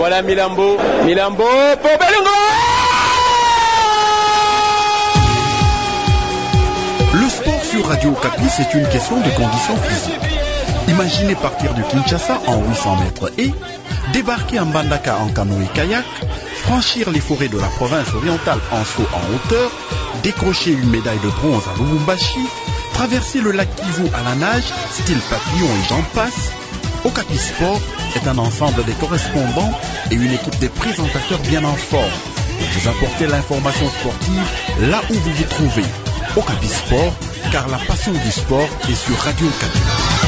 Voilà Milambo pour Belungo. Le sport sur Radio Okapi, c'est une question de conditions physiques. Imaginez partir de Kinshasa en 800 mètres et débarquer en Mbandaka en canoë kayak, franchir les forêts de la province orientale en saut en hauteur, décrocher une médaille de bronze à Lubumbashi, traverser le lac Kivu à la nage, style papillon et j'en passe. Okapi Sport est un ensemble des correspondants et une équipe des présentateurs bien en forme pour vous apporter l'information sportive là où vous vous trouvez. Okapi Sport, car la passion du sport est sur Radio Okapi.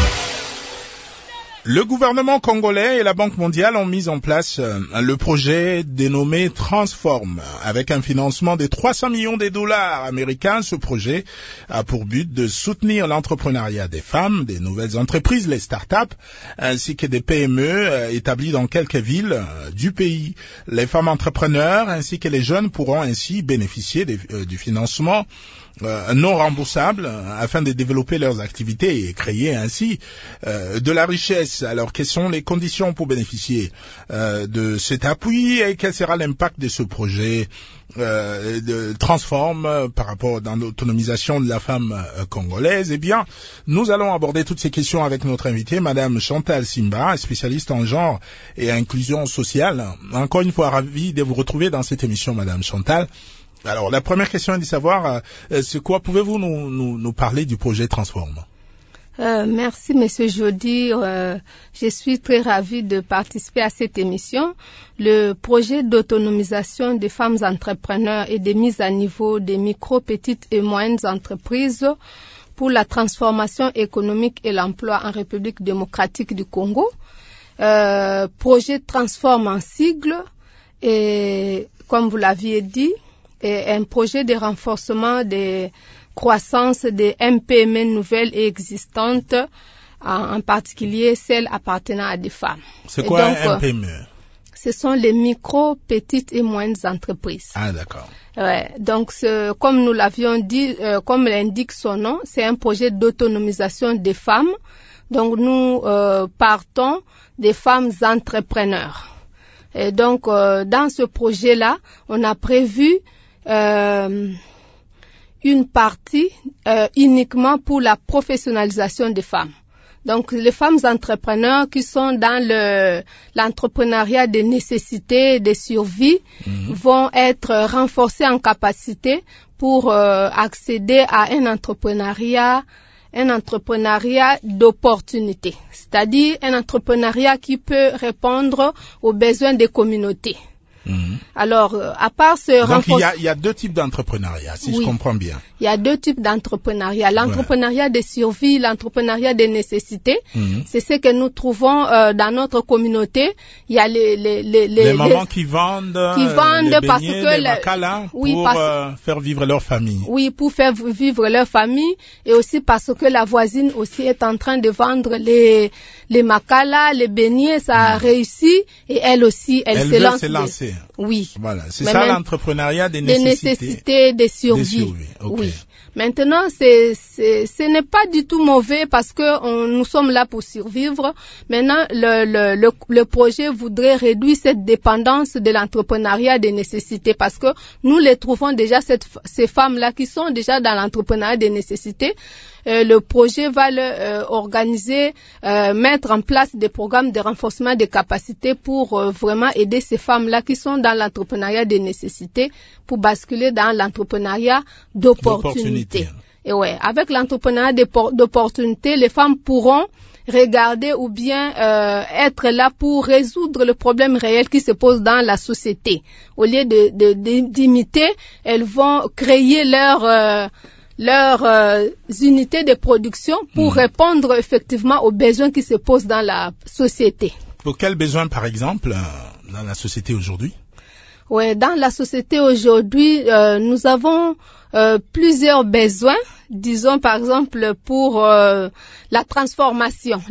Le gouvernement congolais et la Banque mondiale ont mis en place le projet dénommé Transform. Avec un financement de 300 millions de dollars américains, ce projet a pour but de soutenir l'entrepreneuriat des femmes, des nouvelles entreprises, les start-up, ainsi que des PME établies dans quelques villes du pays. Les femmes entrepreneurs ainsi que les jeunes pourront ainsi bénéficier du financement non remboursables afin de développer leurs activités et créer ainsi de la richesse. Alors, quelles sont les conditions pour bénéficier de cet appui et quel sera l'impact de ce projet de Transform par rapport à l'autonomisation de la femme congolaise? Eh bien, nous allons aborder toutes ces questions avec notre invitée, Madame Chantal Simba, spécialiste en genre et inclusion sociale. Encore une fois, ravi de vous retrouver dans cette émission, Madame Chantal. Alors, la première question est de savoir, c'est quoi, pouvez-vous nous parler du projet Transform? Merci, Monsieur Jody. Je suis très ravie de participer à cette émission. Le projet d'autonomisation des femmes entrepreneurs et de mise à niveau des micro, petites et moyennes entreprises pour la transformation économique et l'emploi en République démocratique du Congo. Projet Transform en sigle et, comme vous l'aviez dit, est un projet de renforcement des croissance des MPME nouvelles et existantes, en particulier celles appartenant à des femmes. C'est quoi un MPME? Ce sont les micro, petites et moyennes entreprises. Ah, d'accord. Ouais, donc, comme nous l'avions dit, comme l'indique son nom, c'est un projet d'autonomisation des femmes. Donc, nous partons des femmes entrepreneurs. Et donc, dans ce projet-là, on a prévu une partie uniquement pour la professionnalisation des femmes. Donc, les femmes entrepreneurs qui sont dans l'entrepreneuriat de nécessité, de survie, vont être renforcées en capacité pour accéder à un entrepreneuriat d'opportunité, c'est-à-dire un entrepreneuriat qui peut répondre aux besoins des communautés. Alors, à part ce renforcement... Donc, il y a deux types d'entrepreneuriat, si je comprends bien. Il y a deux types d'entrepreneuriat. L'entrepreneuriat de survie, l'entrepreneuriat de nécessité. C'est ce que nous trouvons dans notre communauté. Il y a les mamans qui vendent les parce beignets, que les makala pour faire vivre leur famille. Oui, pour faire vivre leur famille et aussi parce que la voisine aussi est en train de vendre les makala, les beignets, ça a réussi et elle aussi, elle se lance. Oui. Voilà, c'est ça l'entrepreneuriat des nécessités. De survie. Okay. Oui. Maintenant, ce n'est pas du tout mauvais parce que nous sommes là pour survivre. Maintenant, le projet voudrait réduire cette dépendance de l'entrepreneuriat des nécessités parce que nous les trouvons déjà ces femmes-là qui sont déjà dans l'entrepreneuriat des nécessités. Le projet va organiser, mettre en place des programmes de renforcement des capacités pour vraiment aider ces femmes-là qui sont dans l'entrepreneuriat des nécessités pour basculer dans l'entrepreneuriat d'opportunité. Et ouais, avec l'entrepreneuriat d'opportunité, les femmes pourront regarder ou bien être là pour résoudre le problème réel qui se pose dans la société. Au lieu d'imiter, elles vont créer leurs unités de production pour répondre effectivement aux besoins qui se posent dans la société. Pour quels besoins, par exemple, dans la société aujourd'hui? Oui, dans la société aujourd'hui, nous avons plusieurs besoins. Disons par exemple pour la transformation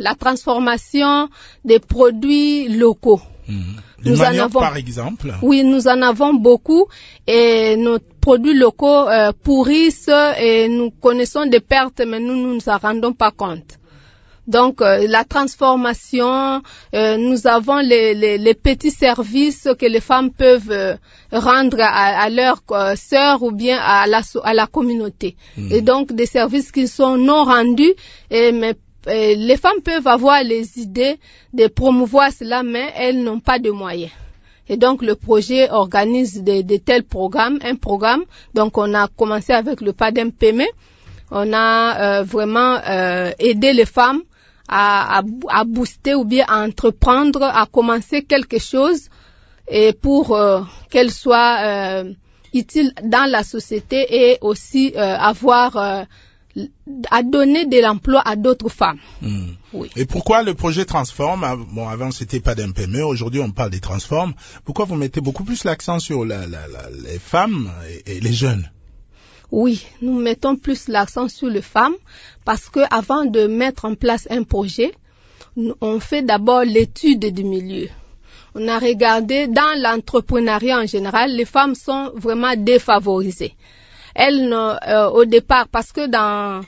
des produits locaux. Du manioc, par exemple? Oui, nous en avons beaucoup et nos produits locaux pourrissent et nous connaissons des pertes, mais nous ne nous en rendons pas compte. Donc la transformation, nous avons les petits services que les femmes peuvent rendre à leurs sœurs ou bien à la communauté. Et donc des services qui sont non rendus, mais les femmes peuvent avoir les idées de promouvoir cela, mais elles n'ont pas de moyens. Et donc le projet organise de tels programmes, un programme. Donc on a commencé avec le PADEM-PME. On a vraiment aidé les femmes à booster ou bien à entreprendre, à commencer quelque chose et pour qu'elles soient utiles dans la société et aussi avoir à donner de l'emploi à d'autres femmes. Oui. Et pourquoi le projet Transforme? Bon, avant c'était pas d'un PME, aujourd'hui on parle des Transforme. Pourquoi vous mettez beaucoup plus l'accent sur les femmes et les jeunes? Oui, nous mettons plus l'accent sur les femmes parce que avant de mettre en place un projet, on fait d'abord l'étude du milieu. On a regardé dans l'entrepreneuriat en général, les femmes sont vraiment défavorisées. Elles, au départ, parce que dans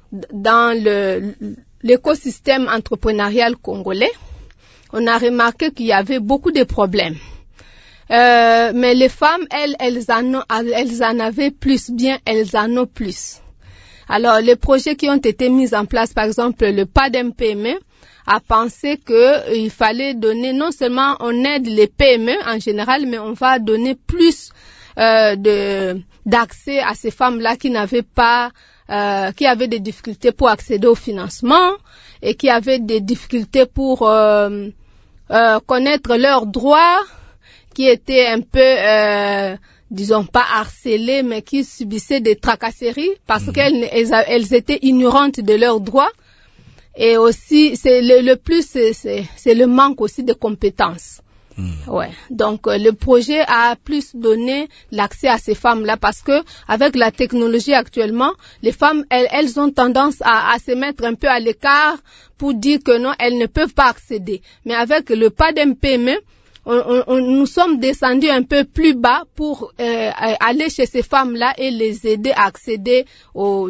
l'écosystème entrepreneurial congolais, on a remarqué qu'il y avait beaucoup de problèmes. Mais les femmes, elles en avaient plus, bien, elles en ont plus. Alors, les projets qui ont été mis en place, par exemple, le PADEM-PME, a pensé qu'il fallait donner, non seulement on aide les PME en général, mais on va donner plus d'accès à ces femmes-là qui n'avaient pas, qui avaient des difficultés pour accéder au financement et qui avaient des difficultés pour connaître leurs droits, qui étaient un peu, disons pas harcelées, mais qui subissaient des tracasseries parce qu'elles étaient ignorantes de leurs droits. Et aussi, c'est le plus, c'est le manque aussi de compétences. Ouais. Donc le projet a plus donné l'accès à ces femmes-là parce que avec la technologie actuellement, les femmes elles ont tendance à se mettre un peu à l'écart pour dire que non, elles ne peuvent pas accéder. Mais avec le PADEM-PME, nous sommes descendus un peu plus bas pour aller chez ces femmes-là et les aider à accéder aux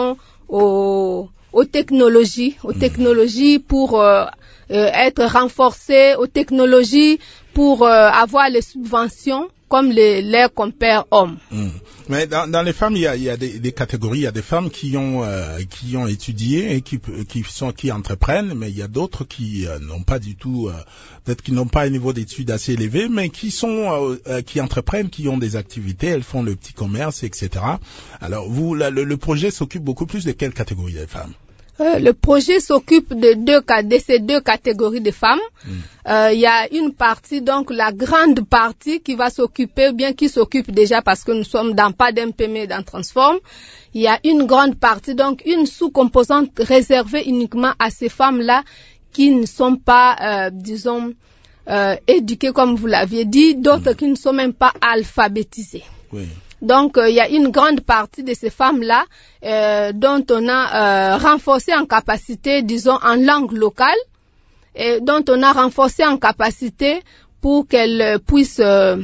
technologies pour être renforcées, aux technologies pour avoir les subventions comme leurs compères hommes. Mais dans les femmes, il y a des catégories. Il y a des femmes qui ont étudié et qui entreprennent, mais il y a d'autres qui n'ont pas du tout, peut-être qui n'ont pas un niveau d'études assez élevé, mais qui entreprennent, qui ont des activités, elles font le petit commerce, etc. Alors vous, le projet s'occupe beaucoup plus de quelle catégorie des femmes? Le projet s'occupe de ces deux catégories de femmes. Il y a une partie, donc la grande partie qui va s'occuper, ou bien qui s'occupe déjà parce que nous sommes dans PADEM-PME, dans Transforme. Il y a une grande partie, donc une sous-composante réservée uniquement à ces femmes-là qui ne sont pas, éduquées comme vous l'aviez dit, d'autres qui ne sont même pas alphabétisées. Oui. Donc, il y a une grande partie de ces femmes-là dont on a renforcé en capacité, disons, en langue locale, et dont on a renforcé en capacité pour qu'elles puissent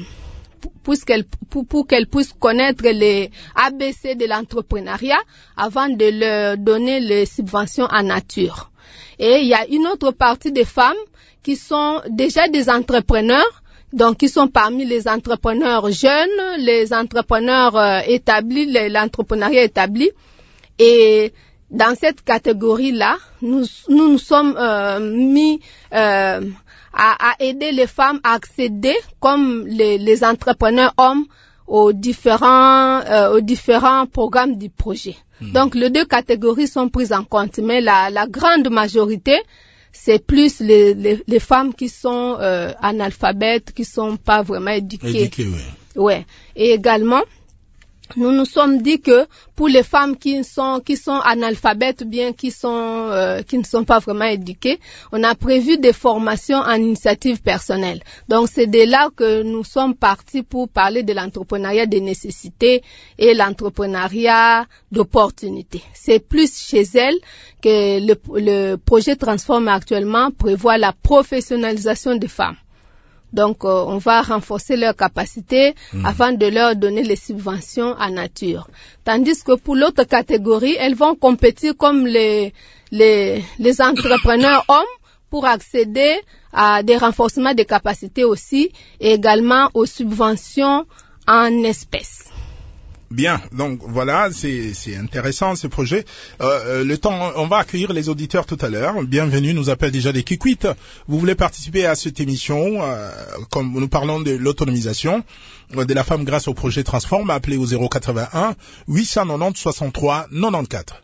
connaître les ABC de l'entrepreneuriat avant de leur donner les subventions en nature. Et il y a une autre partie des femmes qui sont déjà des entrepreneurs, donc qui sont parmi les entrepreneurs jeunes, les entrepreneurs établis, l'entrepreneuriat établi. Et dans cette catégorie-là, nous sommes mis à aider les femmes à accéder, comme les entrepreneurs hommes, aux différents programmes du projet. Donc les deux catégories sont prises en compte, mais la grande majorité, c'est plus les femmes qui sont analphabètes, qui sont pas vraiment éduquées. Oui. Ouais. Et également, nous nous sommes dit que pour les femmes qui sont analphabètes, bien qui ne sont pas vraiment éduquées, on a prévu des formations en initiative personnelle. Donc c'est de là que nous sommes partis pour parler de l'entrepreneuriat des nécessités et l'entrepreneuriat d'opportunités. C'est plus chez elles que le projet Transforme actuellement prévoit la professionnalisation des femmes. Donc, on va renforcer leurs capacités avant de leur donner les subventions en nature. Tandis que pour l'autre catégorie, elles vont compétir comme les entrepreneurs hommes pour accéder à des renforcements de capacités aussi, et également aux subventions en espèces. Bien, donc voilà, c'est intéressant ce projet. Le temps, on va accueillir les auditeurs tout à l'heure. Bienvenue, nous appelle déjà des Kikwit. Vous voulez participer à cette émission, comme nous parlons de l'autonomisation de la femme grâce au projet Transform, appelez au 081 890 63 94.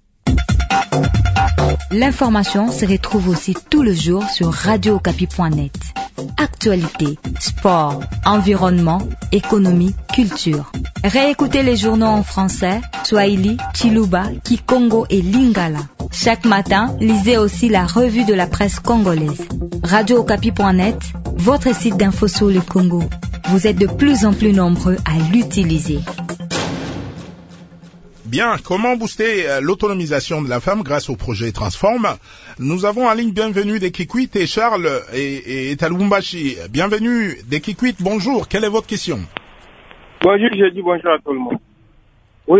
L'information se retrouve aussi tout le jour sur radiookapi.net. Actualité, sport, environnement, économie, culture. Réécoutez les journaux en français, Swahili, Chiluba, Kikongo et Lingala. Chaque matin, lisez aussi la revue de la presse congolaise. radiookapi.net, votre site d'info sur le Congo. Vous êtes de plus en plus nombreux à l'utiliser. Bien, comment booster l'autonomisation de la femme grâce au projet Transform? Nous avons en ligne bienvenue des Kikwit et Charles est à Lubumbashi. Bienvenue des Kikwit, bonjour, quelle est votre question? Bonjour, je dis bonjour à tout le monde. Oui,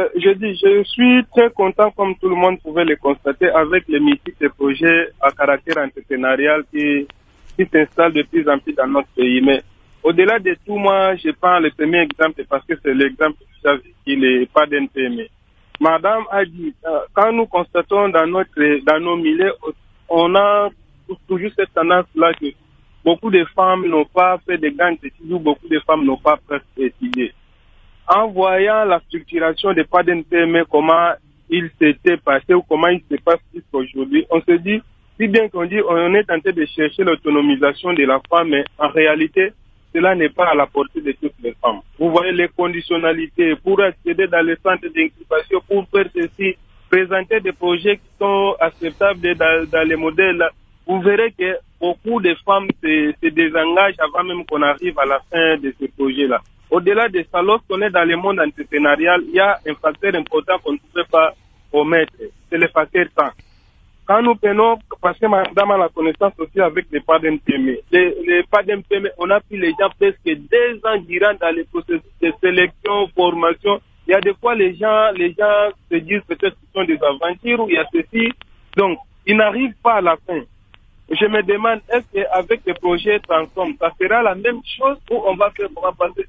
je suis très content, comme tout le monde pouvait le constater, avec les multiples projets à caractère entrepreneurial qui s'installent de plus en plus dans notre pays. Mais au-delà de tout, moi, je prends le premier exemple parce que c'est l'exemple qui n'est pas d'un PME. Madame a dit, quand nous constatons dans nos milieux, on a toujours cette tendance-là que beaucoup de femmes n'ont pas fait de grandes études ou beaucoup de femmes n'ont pas presque étudié. En voyant la structuration des pas d'un PME, comment il s'était passé ou comment il se passe jusqu'aujourd'hui, on se dit, si bien qu'on dit, on est tenté de chercher l'autonomisation de la femme, mais en réalité, cela n'est pas à la portée de toutes les femmes. Vous voyez les conditionnalités pour accéder dans les centres d'incubation, pour faire ceci, présenter des projets qui sont acceptables dans les modèles. Vous verrez que beaucoup de femmes se désengagent avant même qu'on arrive à la fin de ce projet-là. Au-delà de ça, lorsqu'on est dans le monde entrepreneurial, il y a un facteur important qu'on ne pouvait pas omettre. C'est le facteur temps. Quand nous prenons, parce que madame a la connaissance aussi avec les pas d'MPM. Les pas d'MPM, on a pris les gens presque 2 ans durant dans les processus de sélection, formation. Il y a des fois les gens se disent peut-être qu'ils sont des aventures ou il y a ceci. Donc, ils n'arrivent pas à la fin. Je me demande, est-ce qu'avec le projet Transform, ça sera la même chose ou on va faire comment passer?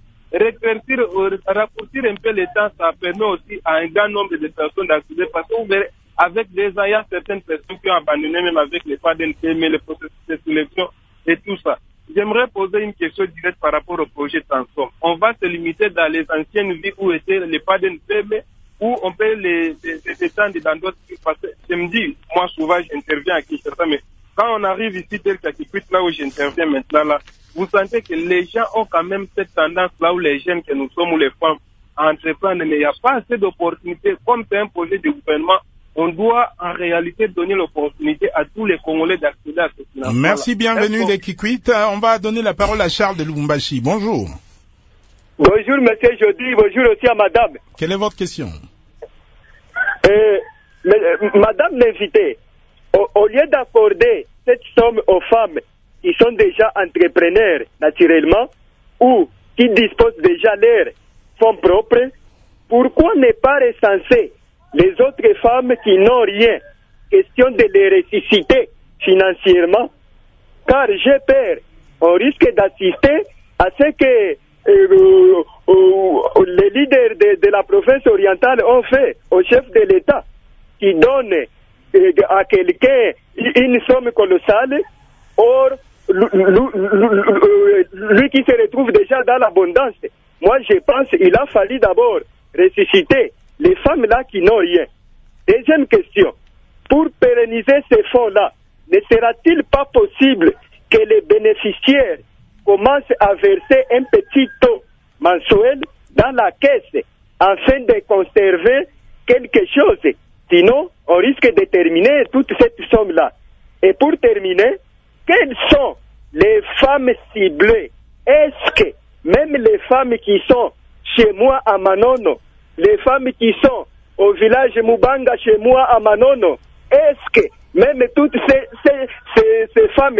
Raccourcir un peu le temps, ça permet aussi à un grand nombre de personnes d'accéder parce que vous verrez, avec des ans, il y a certaines personnes qui ont abandonné même avec les pas d'NPM, les processus de sélection et tout ça. J'aimerais poser une question directe par rapport au projet Transform. On va se limiter dans les anciennes vies où étaient les pas d'NPM ou on peut les étendre dans d'autres villes. Parce que je me dis, moi souvent j'interviens à Kinshasa, mais quand on arrive ici tel qu'à Kikwit, là où j'interviens maintenant, là, vous sentez que les gens ont quand même cette tendance là où les jeunes que nous sommes ou les femmes à entreprendre, mais il n'y a pas assez d'opportunités. Comme c'est un projet de gouvernement, on doit en réalité donner l'opportunité à tous les Congolais d'accéder à ce financement. Merci, bienvenue des Kikwit. On va donner la parole à Charles de Lubumbashi. Bonjour. Bonjour monsieur Jody, bonjour aussi à madame. Quelle est votre question? Madame l'invitée, au lieu d'accorder cette somme aux femmes qui sont déjà entrepreneurs naturellement ou qui disposent déjà leurs fonds propres, pourquoi ne pas recenser les autres femmes qui n'ont rien? Question de les ressusciter financièrement, car j'ai peur, on risque d'assister à ce que les leaders de la province orientale ont fait au chef de l'État, qui donne à quelqu'un une somme colossale, or lui qui se retrouve déjà dans l'abondance. Moi je pense qu'il a fallu d'abord ressusciter les femmes-là qui n'ont rien. Deuxième question, pour pérenniser ces fonds-là, ne sera-t-il pas possible que les bénéficiaires commencent à verser un petit taux mensuel dans la caisse afin de conserver quelque chose? Sinon, on risque de terminer toute cette somme-là. Et pour terminer, quelles sont les femmes ciblées? Est-ce que même les femmes qui sont chez moi à Manono, les femmes qui sont au village Mubanga chez moi à Manono, est-ce que même toutes ces femmes-là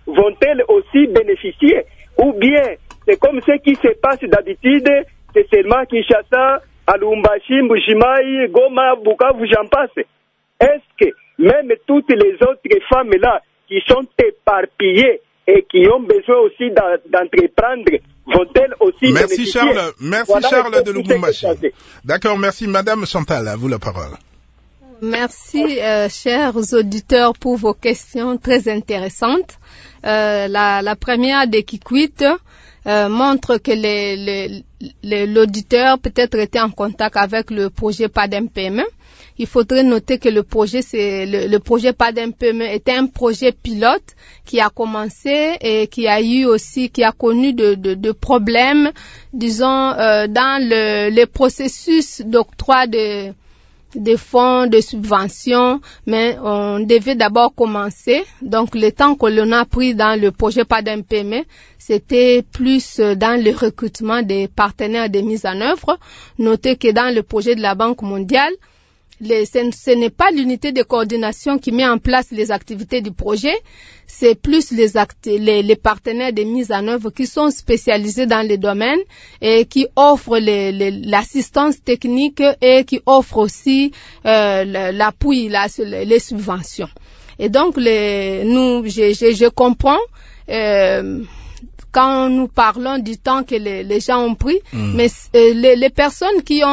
vont-elles aussi bénéficier? Ou bien, c'est comme ce qui se passe d'habitude, c'est seulement Kinshasa, à Lubumbashi, Mbujimayi, Goma, Bukavu, j'en passe. Est-ce que même toutes les autres femmes-là qui sont éparpillées et qui ont besoin aussi d'entreprendre, vont-elles aussi bénéficier? Merci Charles de Lubumbashi. D'accord, merci Madame Chantal, à vous la parole. Merci, chers auditeurs, pour vos questions très intéressantes. La première de Kikwit montre que l'auditeur peut-être était en contact avec le projet PADEM-PME. Il faudrait noter que le projet PADEM-PME était un projet pilote qui a commencé et qui a connu de problèmes, disons, dans le processus d'octroi des fonds de subvention, mais on devait d'abord commencer. Donc, le temps que l'on a pris dans le projet PADEM-PME, c'était plus dans le recrutement des partenaires de mise en œuvre. Notez que dans le projet de la Banque mondiale, ce n'est pas l'unité de coordination qui met en place les activités du projet, c'est plus les partenaires de mise en œuvre qui sont spécialisés dans les domaines et qui offrent l'assistance technique et qui offrent aussi l'appui, les subventions. Et donc, je comprends quand nous parlons du temps que les gens ont pris, mais les personnes qui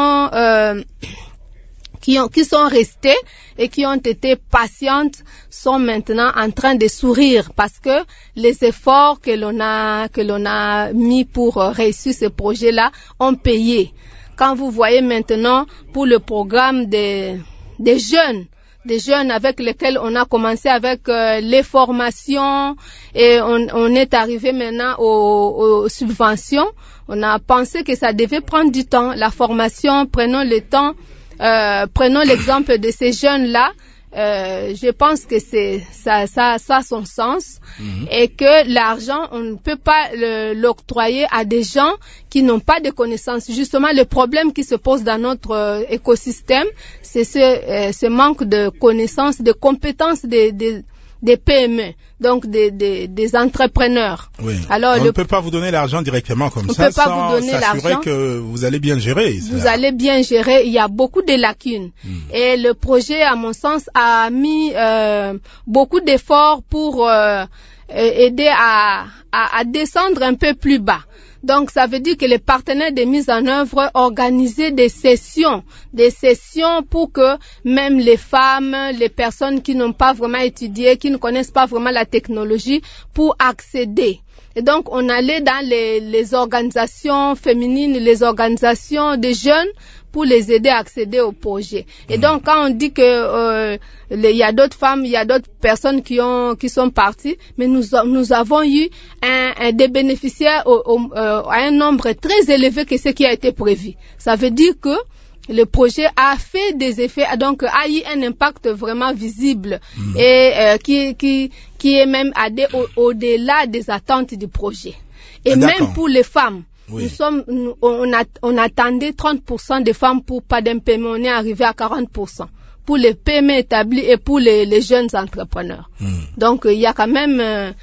sont restées et qui ont été patientes sont maintenant en train de sourire parce que les efforts que l'on a mis pour réussir ce projet-là ont payé. Quand vous voyez maintenant pour le programme des jeunes avec lesquels on a commencé avec les formations et on est arrivé maintenant aux subventions, on a pensé que ça devait prendre du temps. La formation, prenons le temps. Prenons l'exemple de ces jeunes-là. Je pense que ça a son sens et que l'argent, on ne peut pas l'octroyer à des gens qui n'ont pas de connaissances. Justement, le problème qui se pose dans notre écosystème, c'est ce manque de connaissances, de compétences des PME, donc des entrepreneurs. Oui. Alors, on ne peut pas vous donner l'argent directement comme ça sans s'assurer que vous allez bien gérer. Vous allez bien gérer. Il y a beaucoup de lacunes. Et le projet, à mon sens, a mis beaucoup d'efforts pour aider à descendre un peu plus bas. Donc, ça veut dire que les partenaires de mise en œuvre organisaient des sessions pour que même les femmes, les personnes qui n'ont pas vraiment étudié, qui ne connaissent pas vraiment la technologie, pour accéder. Et donc, on allait dans les organisations féminines, les organisations des jeunes, pour les aider à accéder au projet. Et donc, quand on dit que il y a d'autres femmes, il y a d'autres personnes qui sont parties, mais nous avons eu des bénéficiaires à un nombre très élevé que ce qui a été prévu. Ça veut dire que le projet a fait des effets, donc a eu un impact vraiment visible et qui est même allé au-delà des attentes du projet. Et même pour les femmes. Oui. On attendait 30% de femmes pour PADEM-PME, on est arrivé à 40% pour les PME établis et pour les jeunes entrepreneurs. Donc il y a quand même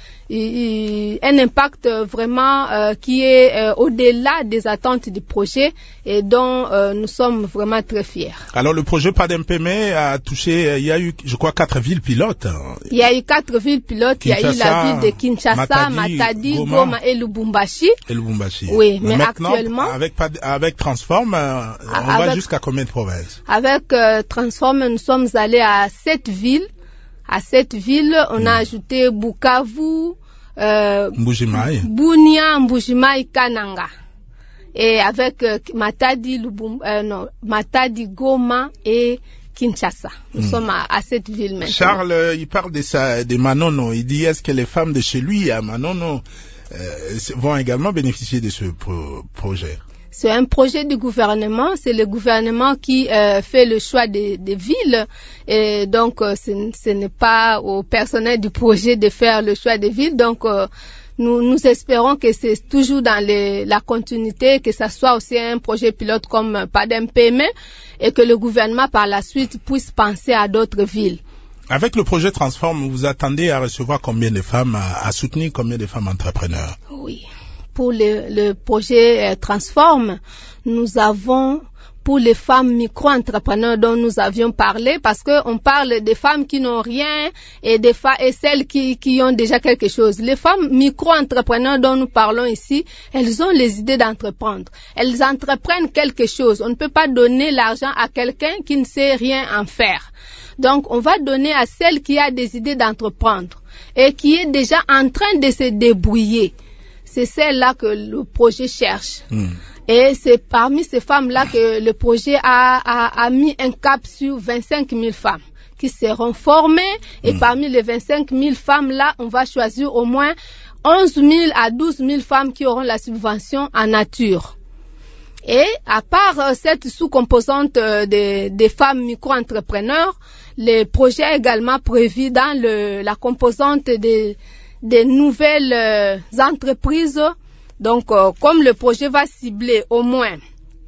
un impact vraiment qui est au-delà des attentes du projet et dont nous sommes vraiment très fiers. Alors le projet PADEM-PME a touché, il y a eu, je crois, 4 villes pilotes. Il y a eu 4 villes pilotes. Il y a eu la ville de Kinshasa, Matadi, Goma et Lubumbashi. Oui, mais actuellement, avec Transform, on va jusqu'à combien de provinces? Avec Transform, nous sommes allés à 7 villes. À cette ville, on a ajouté Bukavu, Bunia, Mbujimayi, Kananga. Et avec Matadi, Goma et Kinshasa. Nous sommes à cette ville maintenant. Charles, il parle de Manono. Il dit, est-ce que les femmes de chez lui à Manono vont également bénéficier de ce projet? C'est un projet du gouvernement, c'est le gouvernement qui fait le choix des villes et donc ce n'est pas au personnel du projet de faire le choix des villes. Donc nous espérons que c'est toujours dans la continuité, que ça soit aussi un projet pilote comme PADEM-PME et que le gouvernement par la suite puisse penser à d'autres villes. Avec le projet Transform, vous attendez à recevoir combien de femmes, à soutenir combien de femmes entrepreneurs? Oui. Pour le projet Transform, nous avons pour les femmes micro-entrepreneurs dont nous avions parlé, parce que on parle des femmes qui n'ont rien et celles qui ont déjà quelque chose. Les femmes micro-entrepreneurs dont nous parlons ici, elles ont les idées d'entreprendre. Elles entreprennent quelque chose. On ne peut pas donner l'argent à quelqu'un qui ne sait rien en faire. Donc, on va donner à celle qui a des idées d'entreprendre et qui est déjà en train de se débrouiller. C'est celle-là que le projet cherche. Et c'est parmi ces femmes-là que le projet a mis un cap sur 25 000 femmes qui seront formées. Et parmi les 25 000 femmes-là, on va choisir au moins 11 000 à 12 000 femmes qui auront la subvention en nature. Et à part cette sous-composante des femmes micro-entrepreneurs, le projet est également prévu dans la composante des nouvelles entreprises. Donc, comme le projet va cibler au moins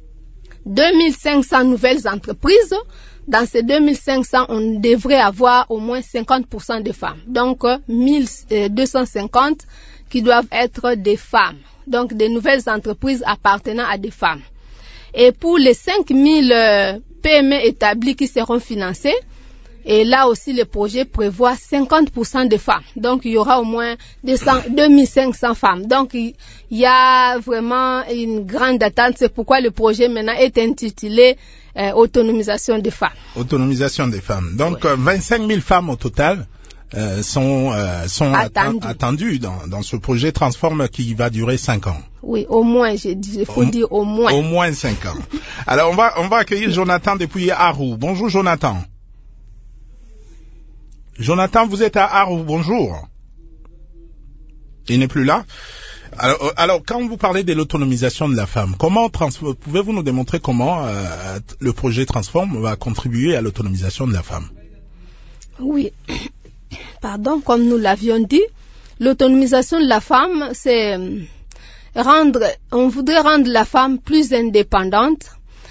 2500 nouvelles entreprises, dans ces 2500, on devrait avoir au moins 50% de femmes. Donc, 1250 qui doivent être des femmes. Donc, des nouvelles entreprises appartenant à des femmes. Et pour les 5000 PME établies qui seront financées, et là aussi, le projet prévoit 50% de femmes. Donc, il y aura au moins 2500 femmes. Donc, il y a vraiment une grande attente. C'est pourquoi le projet maintenant est intitulé Autonomisation des femmes. Autonomisation des femmes. Donc, 25 000 femmes au total sont attendues dans ce projet Transform qui va durer 5 ans. Oui, au moins, il faut dire au moins. Au moins 5 ans. Alors, on va accueillir Jonathan depuis Arrou. Bonjour, Jonathan. Jonathan, vous êtes à Arrou, bonjour. Il n'est plus là. Alors, quand vous parlez de l'autonomisation de la femme, pouvez-vous nous démontrer comment le projet Transform va contribuer à l'autonomisation de la femme? Oui. Pardon, comme nous l'avions dit, l'autonomisation de la femme, c'est on voudrait rendre la femme plus indépendante,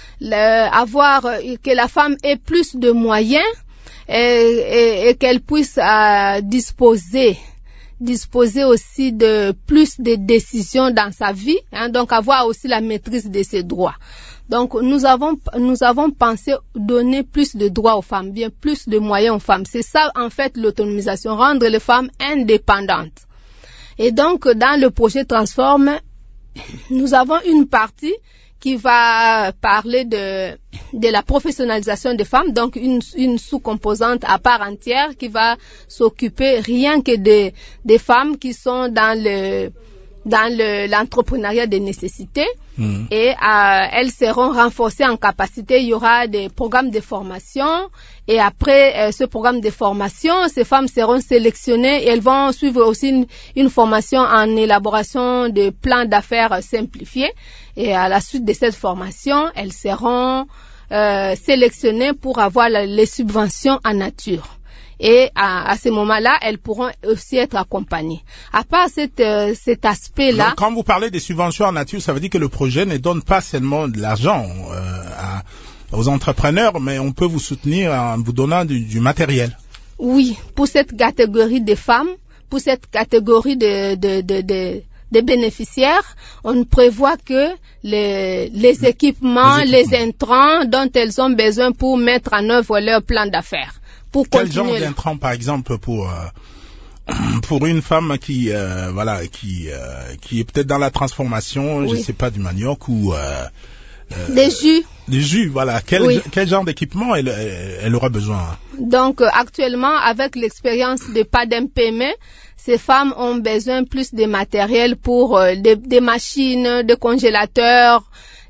que la femme ait plus de moyens, et qu'elle puisse disposer aussi de plus de décisions dans sa vie, donc avoir aussi la maîtrise de ses droits. Donc nous avons pensé donner plus de droits aux femmes, bien plus de moyens aux femmes. C'est ça en fait l'autonomisation, rendre les femmes indépendantes. Et donc dans le projet Transform, nous avons une partie qui va parler de la professionnalisation des femmes, donc une sous-composante à part entière qui va s'occuper rien que des femmes qui sont dans l'entrepreneuriat de nécessité. Et elles seront renforcées en capacité. Il y aura des programmes de formation et après ce programme de formation, ces femmes seront sélectionnées et elles vont suivre aussi une formation en élaboration de plans d'affaires simplifiés. Et à la suite de cette formation, elles seront sélectionnées pour avoir les subventions en nature. Et à ce moment-là, elles pourront aussi être accompagnées. À part cet aspect-là... Donc, quand vous parlez des subventions en nature, ça veut dire que le projet ne donne pas seulement de l'argent aux entrepreneurs, mais on peut vous soutenir en vous donnant du matériel. Oui, pour cette catégorie de femmes, pour cette catégorie de bénéficiaires, on prévoit que les équipements, les intrants dont elles ont besoin pour mettre en œuvre leur plan d'affaires. Quel genre d'intrant, par exemple, pour une femme qui est peut-être dans la transformation, je sais pas, du manioc ou des jus. Des jus, voilà. Quel genre d'équipement elle aura besoin? Donc actuellement, avec l'expérience de PADEM PME, ces femmes ont besoin plus de matériel pour des machines, des congélateurs,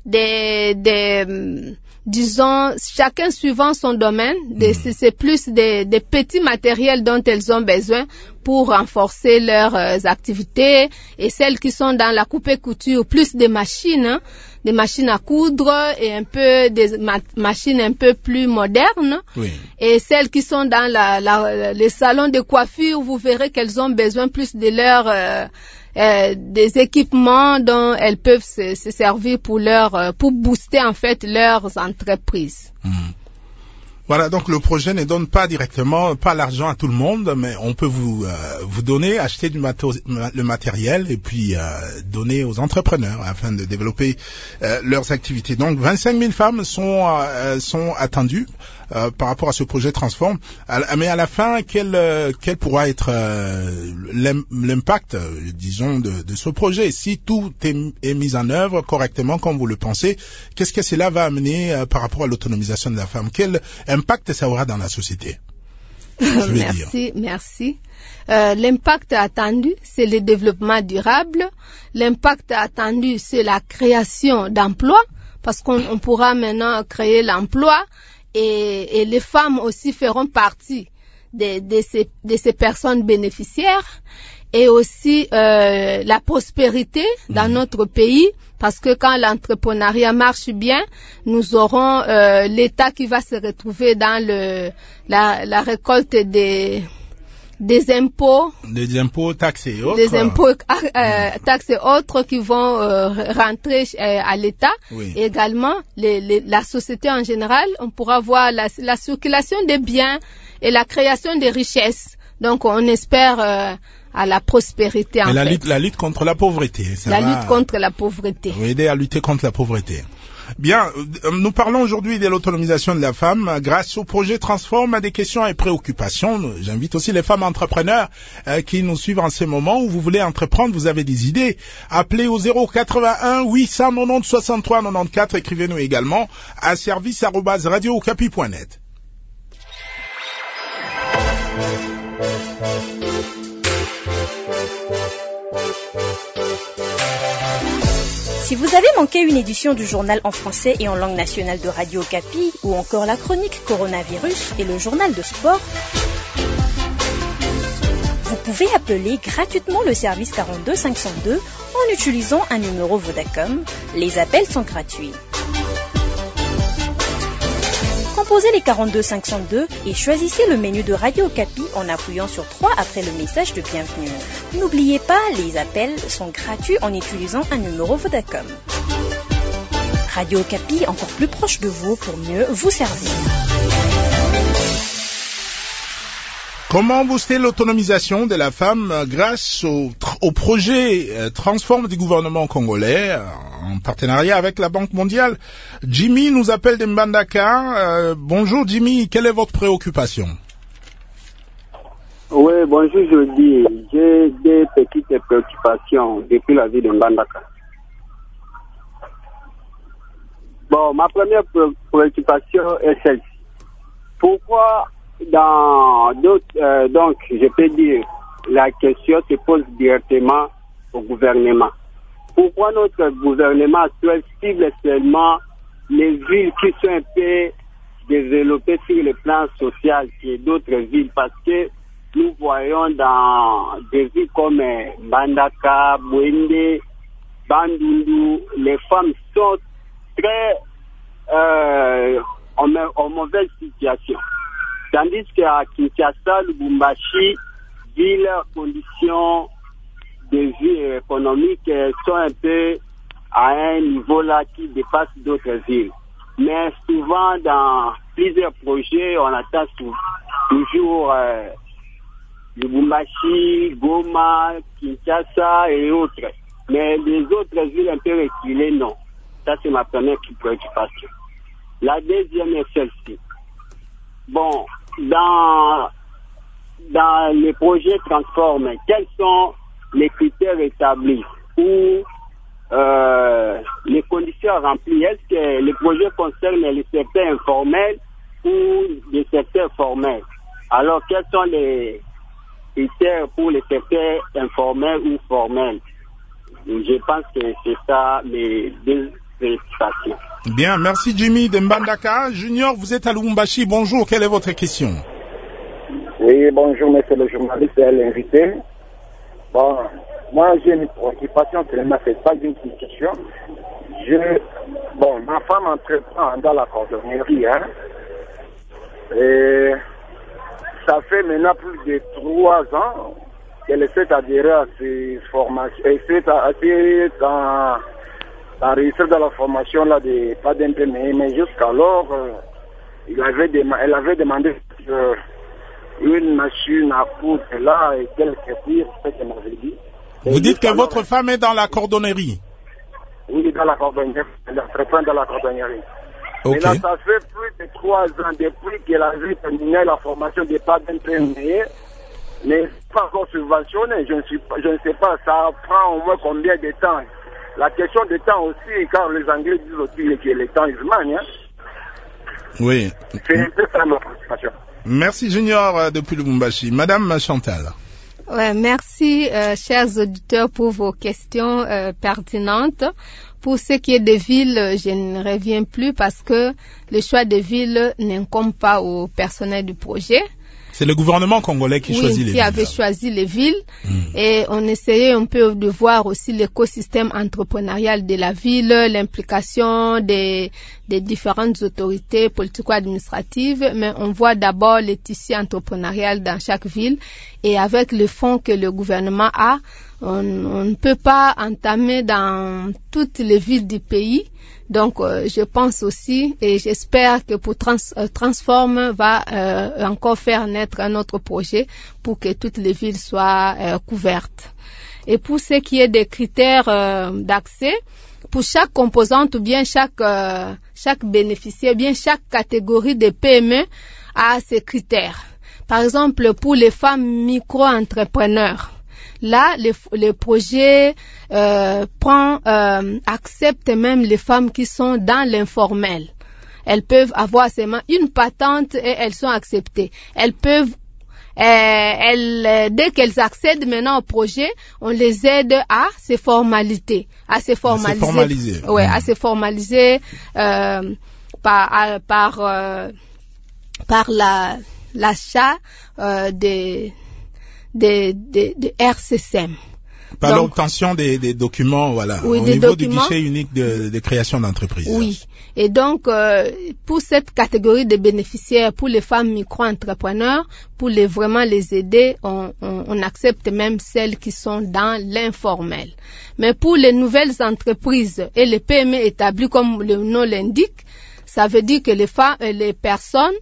disons, chacun suivant son domaine, c'est plus des petits matériels dont elles ont besoin pour renforcer leurs activités. Et celles qui sont dans la coupe et couture, plus des machines à coudre et un peu des machines un peu plus modernes. Oui. Et celles qui sont dans les salons de coiffure, vous verrez qu'elles ont besoin plus de des équipements dont elles peuvent se servir pour booster en fait leurs entreprises. Voilà, donc le projet ne donne pas directement, pas l'argent à tout le monde, mais on peut vous donner, acheter le matériel et puis donner aux entrepreneurs afin de développer leurs activités. Donc 25 000 femmes sont attendues par rapport à ce projet Transform. Mais à la fin, quel pourra être l'impact, disons, de ce projet? Si tout est mis en œuvre correctement comme vous le pensez, qu'est-ce que cela va amener par rapport à l'autonomisation de la femme? Quel impact ça aura dans la société? Merci. L'impact attendu, c'est le développement durable. L'impact attendu, c'est la création d'emplois, parce qu'on pourra maintenant créer l'emploi et les femmes aussi feront partie de ces personnes bénéficiaires. Et aussi la prospérité dans notre pays, parce que quand l'entrepreneuriat marche bien, nous aurons l'État qui va se retrouver dans la récolte des impôts. Des impôts, taxes et autres. Des impôts, taxes et autres qui vont rentrer à l'État. Oui. Et également, la société en général, on pourra voir la circulation des biens et la création des richesses. Donc, on espère à la prospérité. La lutte contre la pauvreté. Lutte contre la pauvreté. Aider à lutter contre la pauvreté. Bien, nous parlons aujourd'hui de l'autonomisation de la femme grâce au projet Transform à des questions et préoccupations. J'invite aussi les femmes entrepreneurs qui nous suivent en ce moment où vous voulez entreprendre, vous avez des idées. Appelez au 081 890 63 94. Écrivez-nous également à service@radiocapi.net. Si vous avez manqué une édition du journal en français et en langue nationale de Radio Okapi, ou encore la chronique Coronavirus et le journal de sport, vous pouvez appeler gratuitement le service 42 502 en utilisant un numéro Vodacom. Les appels sont gratuits. Composez les 42 502 et choisissez le menu de Radio Okapi en appuyant sur 3 après le message de bienvenue. N'oubliez pas, les appels sont gratuits en utilisant un numéro Vodacom. Radio Okapi, encore plus proche de vous pour mieux vous servir. Comment booster l'autonomisation de la femme grâce au projet Transform du gouvernement congolais en partenariat avec la Banque mondiale? Jimmy nous appelle de Mbandaka. Bonjour Jimmy, quelle est votre préoccupation? Oui, bonjour Jody. J'ai des petites préoccupations depuis la ville de Mbandaka. Bon, ma première préoccupation est celle-ci. Pourquoi dans d'autres, donc, je peux dire, la question se pose directement au gouvernement. Pourquoi notre gouvernement actuel cible seulement les villes qui sont un peu développées sur le plan social que d'autres villes? Parce que nous voyons dans des villes comme Mbandaka, Bwende, Bandundu, les femmes sont très en mauvaise situation. Tandis qu'à Kinshasa, Lubumbashi, ville, conditions de vie économique sont un peu à un niveau là qui dépasse d'autres villes. Mais souvent, dans plusieurs projets, on attend toujours Lubumbashi, Goma, Kinshasa et autres. Mais les autres villes un peu reculées, non. Ça, c'est ma première préoccupation. La deuxième est celle-ci. Bon, dans les projets Transform, quels sont les critères établis ou les conditions remplies? Est-ce que les projets concernent les secteurs informels ou les secteurs formels? Alors, quels sont les critères pour les secteurs informels ou formels? Je pense que c'est ça mes deux préoccupations. Bien, merci Jimmy de Mbandaka. Junior, vous êtes à Lubumbashi. Bonjour, quelle est votre question? Oui, bonjour, monsieur le journaliste et l'invité. Bon, moi j'ai une préoccupation qui ne m'a fait pas une question. Ma femme entreprend dans la cordonnerie, hein. Et ça fait maintenant plus de 3 ans qu'elle essaie d'adhérer à ces formations, à réussir dans la formation là de pas d'MPME, mais jusqu'alors elle avait demandé une machine à coudre là et quelques tirs, c'est ce qu'elle m'avait dit. Vous dites que votre femme est dans la cordonnerie? Oui, dans la cordonnerie. Elle entreprend dans la cordonnerie. Okay. Et là, ça fait plus de 3 ans depuis qu'elle avait terminé la formation de pas d'imprimer, mais pas encore subventionné. Je ne sais pas, ça prend au moins combien de temps. La question de temps aussi, car les Anglais disent aussi que le temps is money. Oui. C'est un peu ça notre préoccupation. Merci Junior depuis Lubumbashi. Madame Chantal. Ouais, merci chers auditeurs pour vos questions pertinentes. Pour ce qui est des villes, je ne reviens plus parce que le choix des villes n'incombe pas au personnel du projet. C'est le gouvernement congolais qui choisit les villes. Qui avait choisi les villes. Et on essayait un peu de voir aussi l'écosystème entrepreneurial de la ville, l'implication des différentes autorités politico-administratives. Mais on voit d'abord les tissus entrepreneurial dans chaque ville. Et avec le fonds que le gouvernement a, on ne peut pas entamer dans toutes les villes du pays. Donc, je pense aussi et j'espère que pour Transform va encore faire naître un autre projet pour que toutes les villes soient couvertes. Et pour ce qui est des critères d'accès, pour chaque composante ou bien chaque bénéficiaire, bien chaque catégorie de PME a ses critères. Par exemple, pour les femmes micro-entrepreneurs, là, le projet accepte même les femmes qui sont dans l'informel. Elles peuvent avoir seulement une patente et elles sont acceptées. Elles peuvent, dès qu'elles accèdent maintenant au projet, on les aide à se formaliser. À se formaliser par l'achat des RCCM. Par l'obtention des documents, voilà, oui, au niveau du guichet unique de création d'entreprise. Oui. Et donc, pour cette catégorie de bénéficiaires, pour les femmes micro-entrepreneurs, pour vraiment les aider, on accepte même celles qui sont dans l'informel. Mais pour les nouvelles entreprises et les PME établies comme le nom l'indique, ça veut dire que les personnes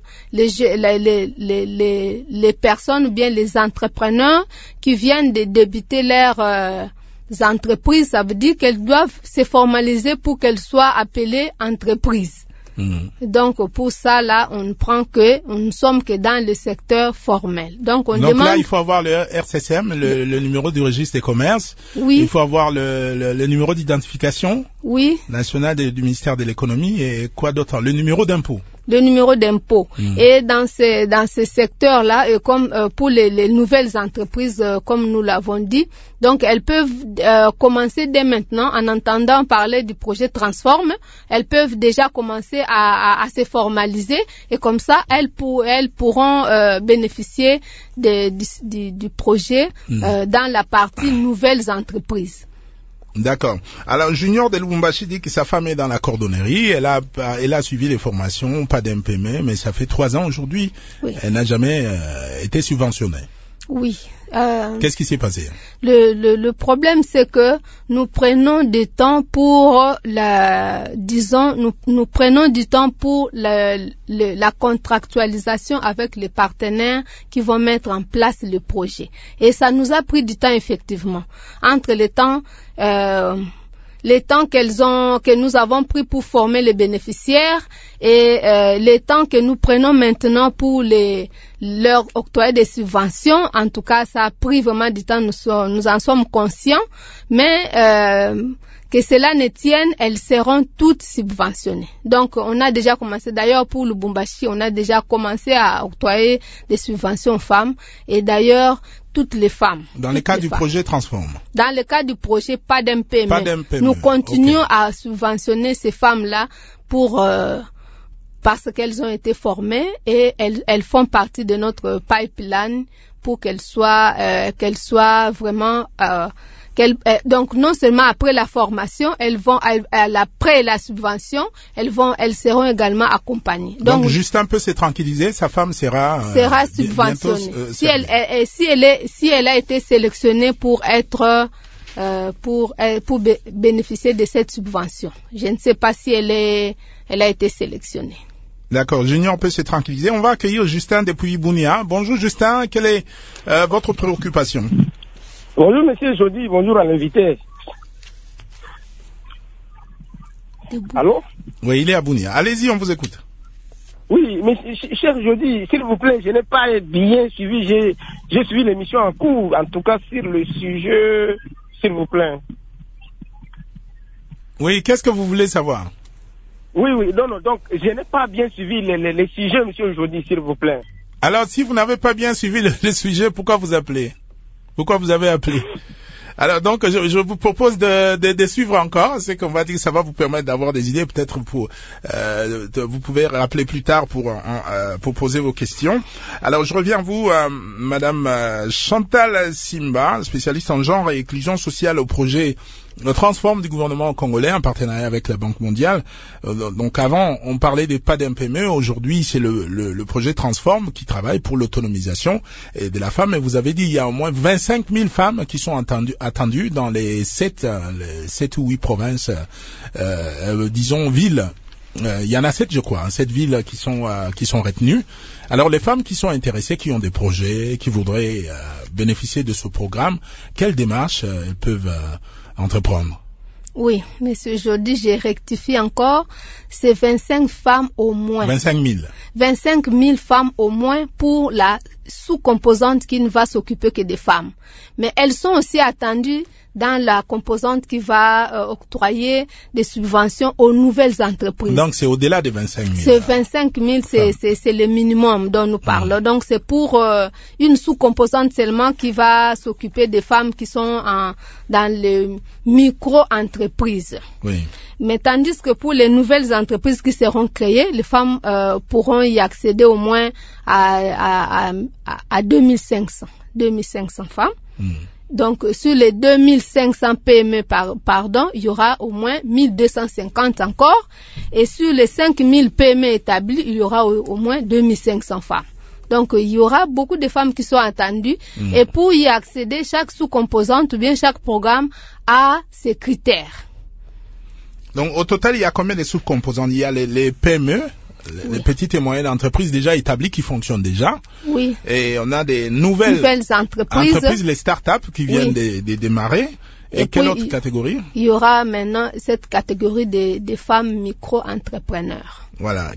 ou bien les entrepreneurs qui viennent de débuter leurs entreprises, ça veut dire qu'elles doivent se formaliser pour qu'elles soient appelées entreprises. Donc, pour ça, là, on ne sommes que dans le secteur formel. Donc là, il faut avoir le RCCM, le numéro du registre des commerces. Oui. Il faut avoir le numéro d'identification. Oui. National du ministère de l'économie et quoi d'autre? Le numéro d'impôt. Le numéro d'impôt. Et dans ce secteur-là, et comme pour les nouvelles entreprises, comme nous l'avons dit, donc elles peuvent commencer dès maintenant, en entendant parler du projet Transform, elles peuvent déjà commencer à se formaliser et comme ça, elles pourront bénéficier du projet dans la partie nouvelles entreprises. D'accord. Alors, Junior de Lubumbashi dit que sa femme est dans la cordonnerie. Elle a suivi les formations, pas d'MPM, mais ça fait 3 ans aujourd'hui. Oui. Elle n'a jamais été subventionnée. Oui. Qu'est-ce qui s'est passé? Le problème, c'est que nous prenons du temps pour nous prenons du temps pour la contractualisation avec les partenaires qui vont mettre en place le projet. Et ça nous a pris du temps, effectivement. Entre les temps que nous avons pris pour former les bénéficiaires et les temps que nous prenons maintenant pour leur octroyer des subventions. En tout cas, ça a pris vraiment du temps, nous en sommes conscients, mais que cela ne tienne, elles seront toutes subventionnées. Donc, on a déjà commencé, d'ailleurs pour Lubumbashi, on a déjà commencé à octroyer des subventions aux femmes et d'ailleurs, toutes les femmes. Dans le cas du projet Transform. Dans le cas du projet, pas d'MPM. Nous continuons à subventionner ces femmes-là parce qu'elles ont été formées et elles font partie de notre pipeline pour qu'elles soient vraiment donc non seulement après la formation, après la subvention, elles seront également accompagnées. Donc juste un peu se tranquilliser, sa femme sera subventionnée. Si elle a été sélectionnée pour bénéficier de cette subvention. Je ne sais pas si elle a été sélectionnée. D'accord, Junior peut se tranquilliser. On va accueillir Justin depuis Bunia. Bonjour Justin, quelle est votre préoccupation? Bonjour Monsieur Jody, bonjour à l'invité. Allô? Oui, il est à Bunia. Allez-y, on vous écoute. Oui, mais cher Jody, s'il vous plaît, je n'ai pas bien suivi, j'ai suivi l'émission en cours, en tout cas sur le sujet, s'il vous plaît. Oui, qu'est-ce que vous voulez savoir? Oui, non, donc je n'ai pas bien suivi les sujets, monsieur Jody, s'il vous plaît. Alors, si vous n'avez pas bien suivi le sujet, pourquoi vous appelez? Pourquoi vous avez appelé? Alors, donc, je vous propose de suivre encore. C'est qu'on va dire que ça va vous permettre d'avoir des idées, peut-être vous pouvez rappeler plus tard pour poser vos questions. Alors, je reviens à vous, madame Chantal Simba, spécialiste en genre et inclusion sociale au projet Le Transforme du gouvernement congolais en partenariat avec la Banque mondiale. Donc avant, on parlait des PADMPME. Aujourd'hui, c'est le projet Transforme qui travaille pour l'autonomisation de la femme. Et vous avez dit, il y a au moins 25 000 femmes qui sont attendues dans les 7 ou 8 provinces, disons villes. Il y en a 7, je crois, 7 villes qui sont retenues. Alors, les femmes qui sont intéressées, qui ont des projets, qui voudraient bénéficier de ce programme, quelles démarches elles peuvent entreprendre? Oui, monsieur Jody, j'ai rectifié encore. C'est 25 femmes au moins. 25 000. 25 000 femmes au moins pour la sous-composante qui ne va s'occuper que des femmes. Mais elles sont aussi attendues dans la composante qui va octroyer des subventions aux nouvelles entreprises. Donc, c'est au-delà des 25 000. C'est 25 000, c'est le minimum dont nous parlons. Donc, c'est pour une sous-composante seulement qui va s'occuper des femmes qui sont dans les micro-entreprises. Oui. Mais tandis que pour les nouvelles entreprises qui seront créées, les femmes pourront y accéder au moins à 2500 femmes. Donc, sur les 2500 PME, il y aura au moins 1250 encore. Et sur les 5000 PME établies, il y aura au moins 2500 femmes. Donc, il y aura beaucoup de femmes qui sont attendues. Et pour y accéder, chaque sous-composante ou bien chaque programme a ses critères. Donc, au total, il y a combien de sous-composantes? Il y a les PME, les petites et moyennes entreprises déjà établies qui fonctionnent déjà. Oui. Et on a des nouvelles entreprises, les start-up qui viennent de démarrer. Et quelle autre catégorie? Il y aura maintenant cette catégorie des femmes micro-entrepreneurs. Voilà,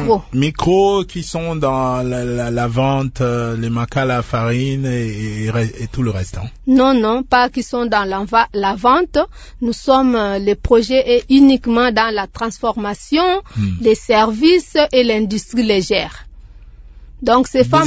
qui sont dans la vente, les macas à la farine et tout le reste. Hein. Non, pas qui sont dans la vente. Nous sommes, le projet est uniquement dans la transformation, les services et l'industrie légère. Donc ces femmes.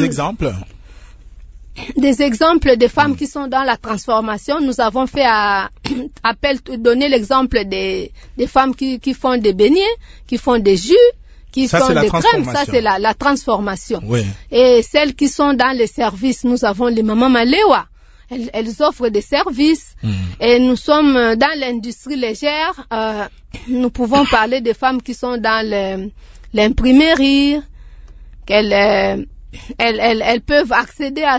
Des exemples de femmes qui sont dans la transformation. Nous avons fait donner l'exemple des femmes qui font des beignets, qui font des jus, qui font des crèmes. Ça, c'est la transformation. Oui. Et celles qui sont dans les services, nous avons les mamans Malewa. Elles offrent des services. Et nous sommes dans l'industrie légère. Nous pouvons parler des femmes qui sont dans l'imprimerie, elles peuvent accéder à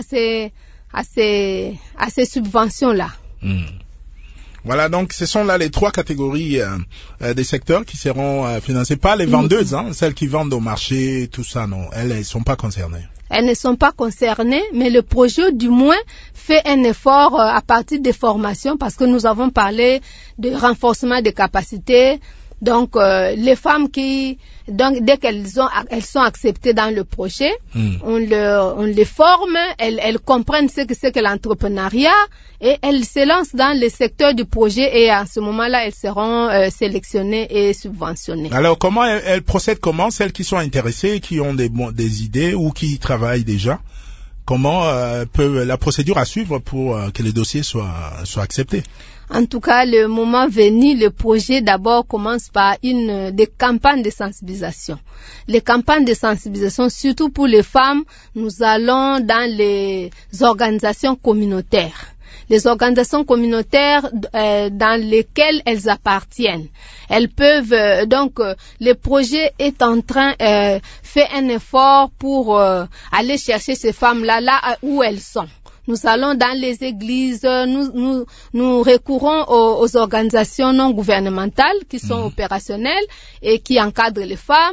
ces subventions-là. Voilà, donc ce sont là les 3 catégories des secteurs qui seront financés. Pas les vendeuses, celles qui vendent au marché, tout ça, non. Elles ne sont pas concernées. Elles ne sont pas concernées, mais le projet, du moins, fait un effort à partir des formations parce que nous avons parlé de renforcement des capacités. Donc, les femmes dès qu'elles sont acceptées dans le projet, on les forme, elles comprennent ce que c'est que l'entrepreneuriat et elles se lancent dans le secteur du projet et à ce moment-là, elles seront sélectionnées et subventionnées. Alors, comment elles procèdent? Comment celles qui sont intéressées, qui ont des idées ou qui travaillent déjà? Comment peut la procédure à suivre pour que les dossiers soient acceptés? En tout cas, le moment venu, le projet d'abord commence par des campagnes de sensibilisation. Les campagnes de sensibilisation, surtout pour les femmes, nous allons dans les organisations communautaires. Les organisations communautaires dans lesquelles elles appartiennent. Elles peuvent, le projet est en train, fait un effort pour aller chercher ces femmes-là, là où elles sont. Nous allons dans les églises, nous recourons aux organisations non gouvernementales qui sont opérationnelles et qui encadrent les femmes.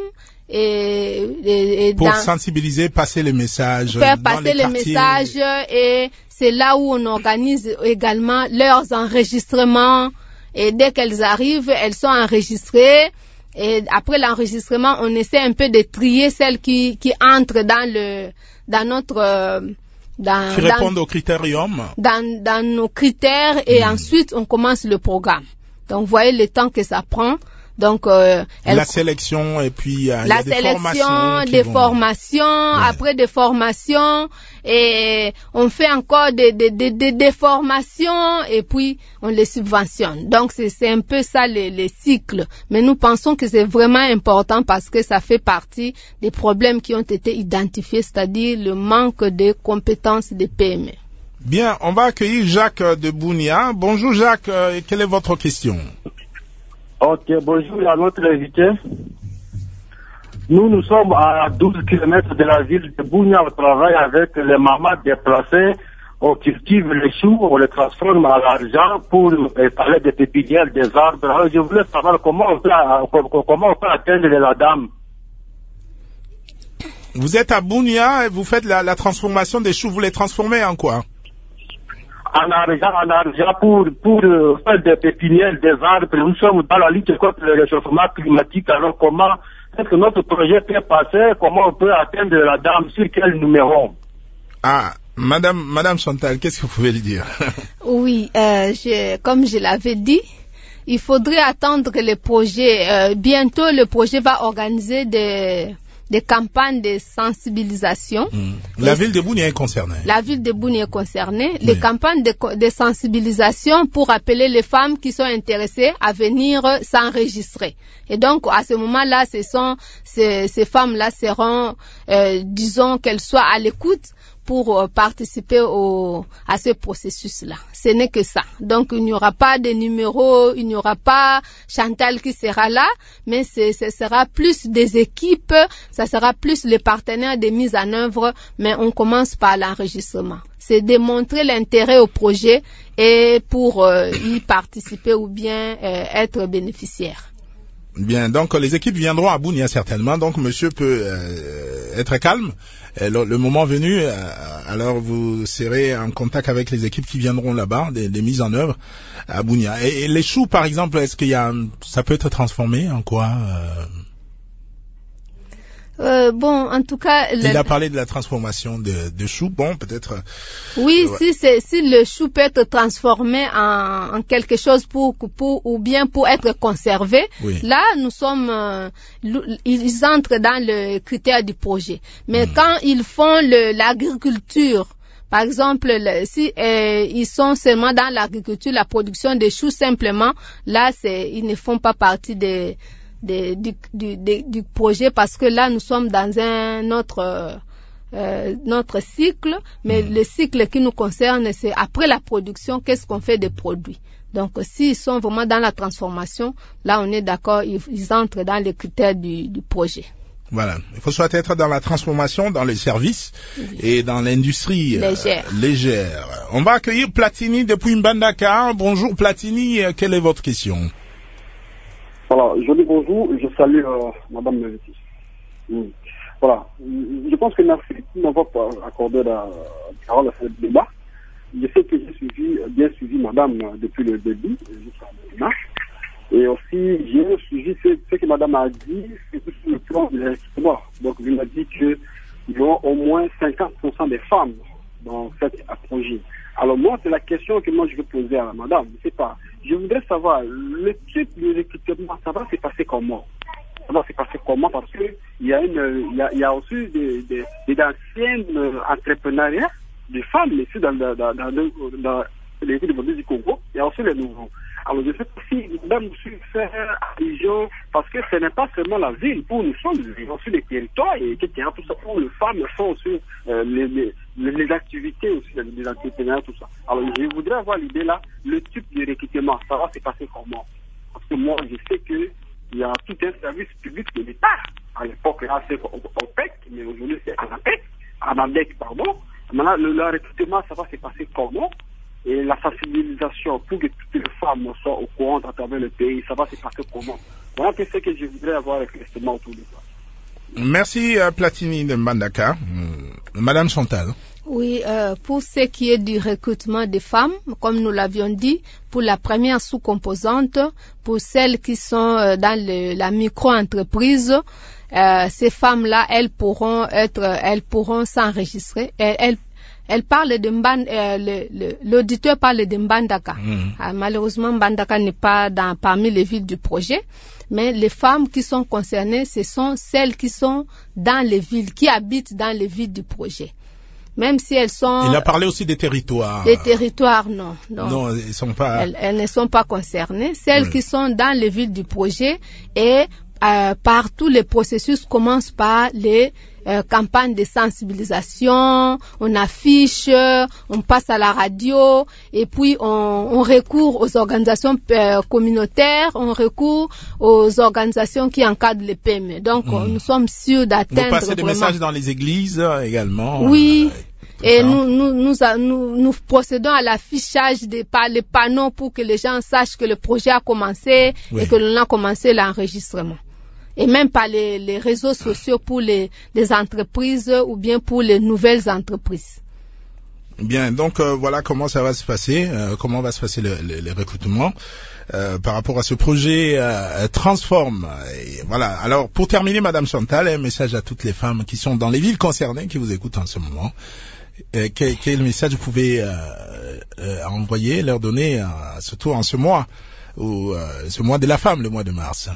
pour sensibiliser, passer les messages. Faire passer les messages, et c'est là où on organise également leurs enregistrements. Et dès qu'elles arrivent, elles sont enregistrées. Et après l'enregistrement, on essaie un peu de trier celles qui entrent dans notre qui répondent aux critériums. Dans nos critères, et ensuite on commence le programme. Donc vous voyez le temps que ça prend. Donc la sélection, et puis il y a des formations, après des formations, et on fait encore des formations, et puis on les subventionne. Donc c'est un peu ça les cycles. Mais nous pensons que c'est vraiment important parce que ça fait partie des problèmes qui ont été identifiés, c'est-à-dire le manque de compétences des PME. Bien, on va accueillir Jacques de Bunia. Bonjour Jacques, quelle est votre question? Ok, bonjour à notre invité. Nous sommes à 12 km de la ville de Bunia. On travaille avec les mamans déplacées. On cultive les choux, on les transforme en argent pour parler des pépinières, des arbres. Alors, je voulais savoir comment on peut atteindre la dame. Vous êtes à Bunia et vous faites la transformation des choux. Vous les transformez en quoi? En argent pour faire des pépinières, des arbres. Nous sommes dans la lutte contre le réchauffement climatique. Alors comment est-ce que notre projet peut passer? Comment on peut atteindre la dame? Sur quel numéro? Ah, Madame Chantal, qu'est-ce que vous pouvez le dire? Oui, comme je l'avais dit, il faudrait attendre que le projet, bientôt le projet va organiser des campagnes de sensibilisation. La ville de Bunia est concernée. La ville de Bunia est concernée. Oui. Les campagnes de sensibilisation pour appeler les femmes qui sont intéressées à venir s'enregistrer. Et donc, à ce moment-là, ces femmes-là seront, disons qu'elles soient à l'écoute pour participer à ce processus-là. Ce n'est que ça. Donc, il n'y aura pas de numéro, il n'y aura pas Chantal qui sera là, mais ce sera plus des équipes, ça sera plus les partenaires de mise en œuvre, mais on commence par l'enregistrement. C'est démontrer l'intérêt au projet et pour y participer ou bien être bénéficiaire. Bien, donc les équipes viendront à Bunia certainement, donc monsieur peut être calme. Le moment venu, alors vous serez en contact avec les équipes qui viendront là-bas, des mises en œuvre à Bunia. Et les choux, par exemple, est-ce qu'il y a, ça peut être transformé en quoi? Bon, en tout cas... Il a parlé de la transformation de choux, bon, peut-être... Oui, si le chou peut être transformé en quelque chose ou bien pour être conservé, oui. Là, nous sommes... ils entrent dans le critère du projet. Mais quand ils font l'agriculture, par exemple, si ils sont seulement dans l'agriculture, la production de choux simplement, là, ils ne font pas partie du projet parce que là nous sommes dans notre cycle, mais le cycle qui nous concerne c'est après la production, qu'est-ce qu'on fait des produits. Donc s'ils sont vraiment dans la transformation, là on est d'accord, ils entrent dans les critères du projet. Voilà, il faut soit être dans la transformation, dans les services et dans l'industrie légère. On va accueillir Platini depuis Mbandaka. Bonjour Platini, quelle est votre question? Voilà, je dis bonjour, je salue Madame Meliti. Voilà, je pense que merci de m'avoir accordé la parole à ce débat. Je sais que j'ai bien suivi Madame depuis le début, jusqu'à maintenant. Et aussi, j'ai suivi ce que Madame a dit, c'est tout sur le plan de l'investissement. Donc, il m'a dit qu'il y a au moins 50% des femmes dans cet projet. Alors moi, c'est la question que moi je veux poser à Madame. Je sais pas. Je voudrais savoir, le type de recrutement, ça va se passer comment? Ça va se passer comment? Parce que il y a aussi des anciennes entreprenariats, des femmes ici dans les villes du Congo. Il y a aussi les nouveaux. Alors je sais pas si Madame peut faire allusion, parce que ce n'est pas seulement la ville où nous sommes, il y a aussi les territoires, et tout ça, où les femmes font aussi les activités aussi, les entrepreneurs, tout ça. Alors je voudrais avoir l'idée là, le type de recrutement, ça va se passer comment? Parce que moi je sais qu'il y a tout un service public de l'État. À l'époque là c'est OPEC, mais aujourd'hui c'est ANADEC, pardon. Maintenant le recrutement, ça va se passer comment? Et la sensibilisation pour que toutes les femmes soient au courant à travers le pays, ça va se passer comment? Voilà ce que je voudrais avoir exactement autour de ça. Merci Platini de Mbandaka. Madame Chantal. Oui, pour ce qui est du recrutement des femmes, comme nous l'avions dit, pour la première sous-composante, pour celles qui sont dans la micro-entreprise, ces femmes-là, elles pourront s'enregistrer. Elle parle de l'auditeur parle de Mbandaka. Malheureusement, Mbandaka n'est pas parmi les villes du projet, mais les femmes qui sont concernées, ce sont celles qui sont dans les villes, qui habitent dans les villes du projet. Même si elles sont... Il a parlé aussi des territoires. Des territoires, non. Non, ils sont pas... Elles ne sont pas concernées. Celles qui sont dans les villes du projet et partout les processus commencent par les campagnes de sensibilisation, on affiche, on passe à la radio et puis on recourt aux organisations communautaires, on recourt aux organisations qui encadrent les PME. Donc nous sommes sûrs d'atteindre. Vous passez des messages dans les églises également. Oui. Et nous procédons à l'affichage par les panneaux pour que les gens sachent que le projet a commencé et que l'on a commencé l'enregistrement. Et même par les réseaux sociaux pour les entreprises ou bien pour les nouvelles entreprises. Bien, donc voilà comment ça va se passer, comment va se passer le recrutement par rapport à ce projet Transform. Et voilà. Alors pour terminer, Madame Chantal, un message à toutes les femmes qui sont dans les villes concernées qui vous écoutent en ce moment. Quel message vous pouvez envoyer, leur donner, surtout en ce mois, ou ce mois de la femme, le mois de mars?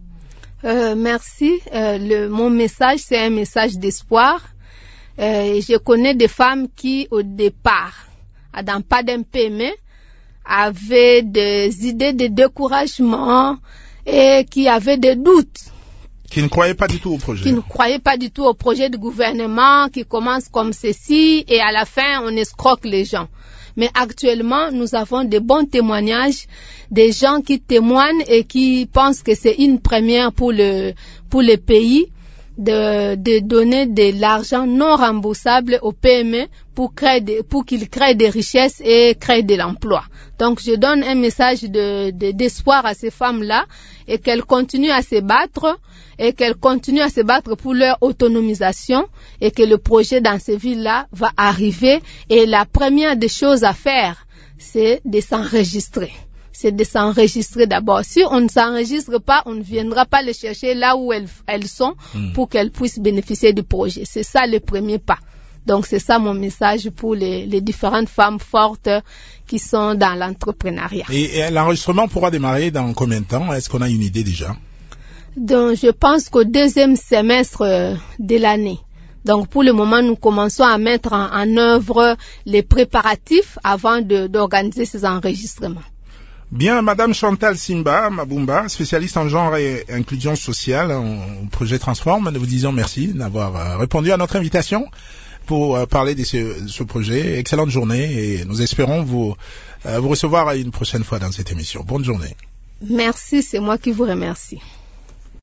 Merci. Mon message, c'est un message d'espoir. Je connais des femmes qui, au départ, dans pas d'un PME, avaient des idées de découragement et qui avaient des doutes. Qui ne croyaient pas du tout au projet. Qui ne croyaient pas du tout au projet du gouvernement, qui commence comme ceci et à la fin, on escroque les gens. Mais actuellement, nous avons de bons témoignages, des gens qui témoignent et qui pensent que c'est une première pour le pays de donner de l'argent non remboursable aux PME pour qu'ils créent des richesses et créent de l'emploi. Donc, je donne un message d'espoir à ces femmes-là et qu'elles continuent à se battre pour leur autonomisation et que le projet dans ces villes-là va arriver. Et la première des choses à faire, c'est de s'enregistrer. C'est de s'enregistrer d'abord. Si on ne s'enregistre pas, on ne viendra pas les chercher là où elles sont pour qu'elles puissent bénéficier du projet. C'est ça le premier pas. Donc c'est ça mon message pour les différentes femmes fortes qui sont dans l'entrepreneuriat. Et l'enregistrement pourra démarrer dans combien de temps? Est-ce qu'on a une idée déjà? Donc je pense qu'au deuxième semestre de l'année. Donc pour le moment, nous commençons à mettre en œuvre les préparatifs avant d'organiser ces enregistrements. Bien, Madame Chantal Simba Mabumba, spécialiste en genre et inclusion sociale au projet Transform, nous vous disons merci d'avoir répondu à notre invitation pour parler de ce projet. Excellente journée et nous espérons vous recevoir une prochaine fois dans cette émission. Bonne journée. Merci, c'est moi qui vous remercie.